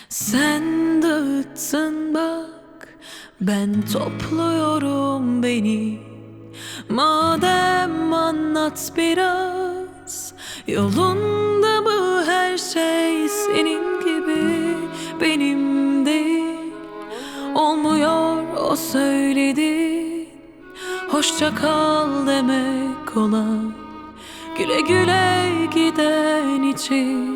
Sen dağıttın bak, ben topluyorum beni. Madem anlat biraz, yolunda mı her şey? Senin gibi benim değil, olmuyor o söyledi. Hoşça kal demek kolay, güle güle giden için.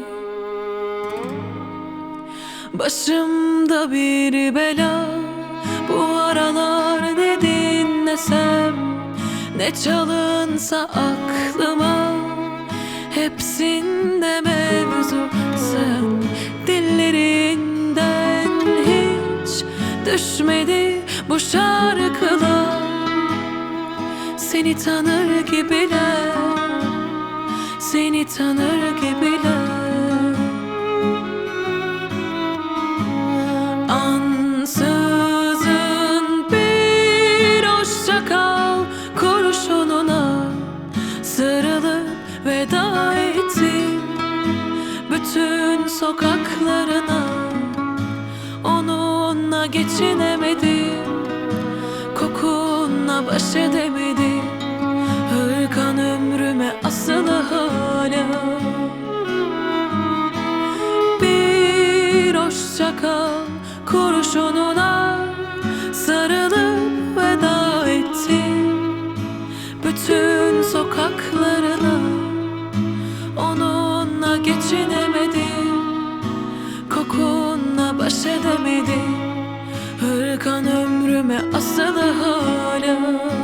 Başımda bir bela, bu aralar ne dinlesem, ne çalınsa aklıma, hepsinde mevzu sen. Dillerinden hiç düşmedi bu şarkılar. Seni tanır gibiler, seni tanır gibiler. Ansızın bir hoşça kal kurşununa sarılıp veda ettim bütün sokaklarına. Onunla geçinemedim, kokunla baş edemedim. Hırkan ömrüme asılı hala. Bir hoşça kal kurşununa sarılıp veda ettim bütün sokaklarına. Onunla geçinemedim, kokunla baş edemedim. Hırkan ömrüme asılı hala.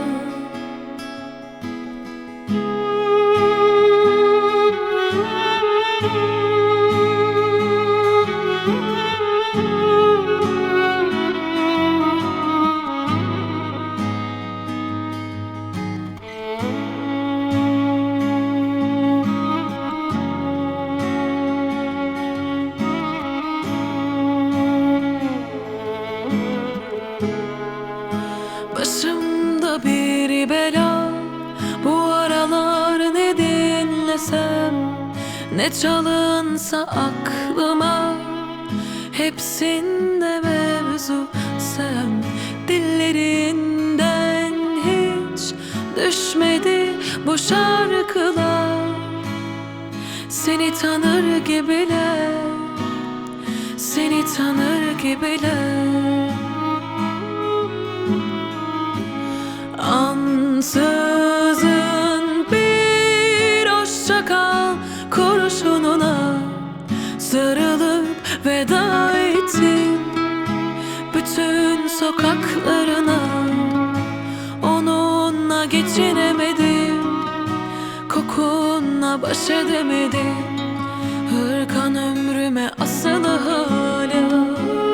Başımda bir bela, bu aralar ne dinlesem, ne çalınsa aklıma, hepsinde mevzu sen. Dillerinden hiç düşmedi bu şarkılar. Seni tanır gibiler, seni tanır gibiler. Ansızın bir hoşça kal kurşununa sarılıp veda ettim bütün sokaklarına. Onunla geçinemedim, kokunla baş edemedim. Hırkan ömrüme asılı hala.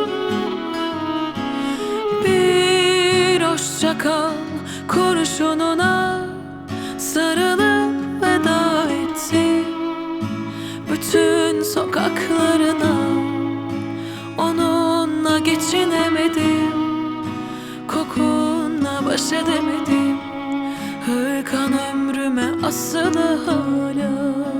Bir hoşça kal kurşununa sarılıp veda ettim bütün sokaklarına. Onunla geçinemedim, kokunla baş edemedim. Hırkan ömrüme asılı hala.